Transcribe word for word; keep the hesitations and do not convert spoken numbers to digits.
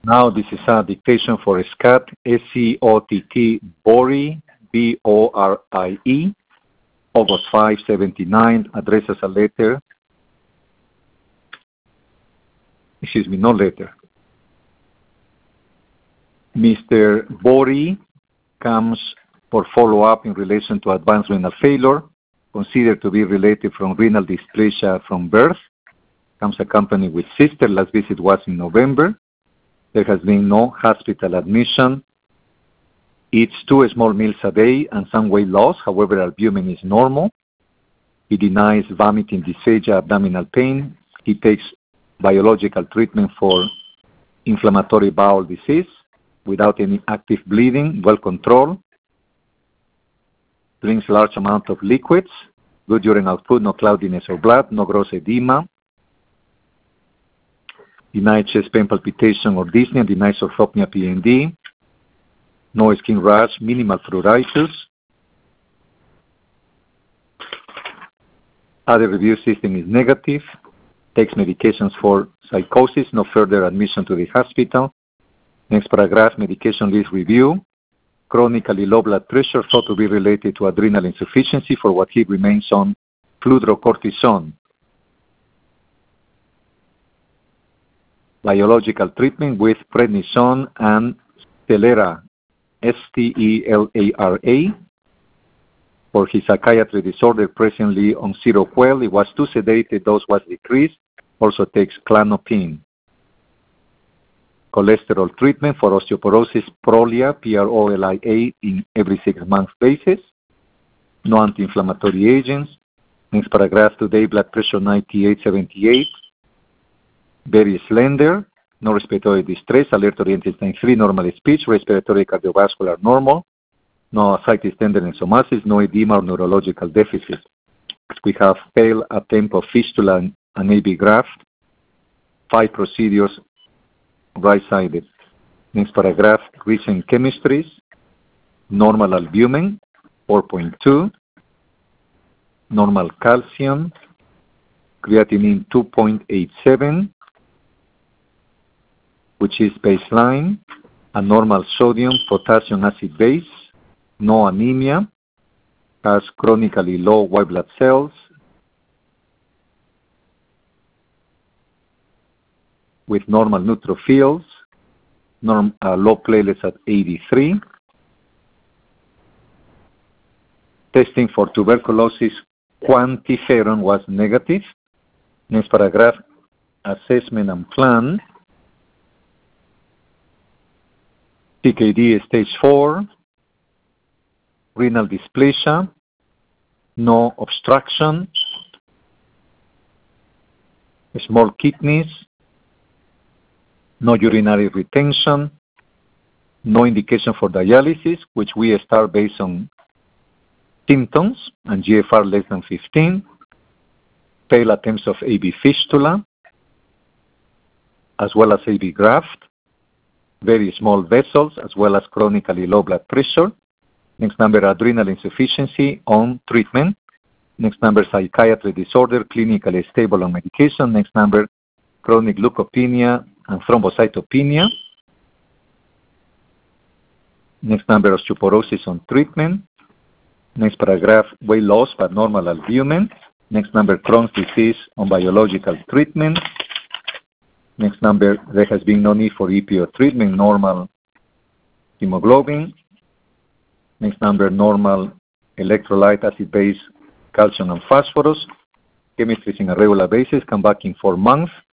Now this is a dictation for Scott, S C O T T, Borie, B O R I E, August five, seventy-nine, addresses a letter, excuse me, no letter. Mister Borie comes for follow-up in relation to advanced renal failure, considered to be related from renal dysplasia from birth. Comes accompanied with sister. Last visit was in November. There has been no hospital admission. Eats two small meals a day and some weight loss. However, albumin is normal. He denies vomiting, dysphagia, abdominal pain. He takes biological treatment for inflammatory bowel disease without any active bleeding, well controlled. Drinks large amount of liquids. Good urine output, no cloudiness or blood, no gross edema. Denied chest pain, palpitation, or dyspnea. Denied orthopnea, P N D. No skin rash, minimal pruritus. Other review system is negative. Takes medications for psychosis. No further admission to the hospital. Next paragraph, medication list review. Chronically low blood pressure thought to be related to adrenal insufficiency, for what he remains on fludrocortisone. Biological treatment with prednisone and Stelera, S T E L A R A. For his psychiatry disorder, presently on Seroquel. It was too sedated, dose was decreased. Also takes Clanopin. Cholesterol treatment for osteoporosis, Prolia, P R O L I A, in every six month basis. No anti-inflammatory agents. Next paragraph, today blood pressure ninety-eight seventy-eight. Very slender, no respiratory distress, alert oriented time three, normal speech, respiratory cardiovascular normal, no ascites, tenderness, or masses, no edema or neurological deficit. We have failed attempt of fistula and A B graft, five procedures right-sided. Next paragraph, recent chemistries, normal albumin, four point two, normal calcium, creatinine two point eight seven, which is baseline, a normal sodium, potassium acid base, no anemia, has chronically low white blood cells, with normal neutrophils, norm, uh, low platelets at eighty-three. Testing for tuberculosis quantiferon was negative. Next paragraph, assessment and plan. C K D stage four, renal dysplasia, no obstruction, small kidneys, no urinary retention, no indication for dialysis, which we start based on symptoms and G F R less than fifteen, failed attempts of A B fistula, as well as A B graft, very small vessels, as well as chronically low blood pressure. Next number, adrenal insufficiency on treatment. Next number, psychiatry disorder, clinically stable on medication. Next number, chronic leukopenia and thrombocytopenia. Next number, osteoporosis on treatment. Next paragraph, weight loss but normal albumin. Next number, Crohn's disease on biological treatment. Next number, there has been no need for E P O treatment, normal hemoglobin. Next number, normal electrolyte, acid-base, calcium and phosphorus. Chemistry is in a regular basis, come back in four months.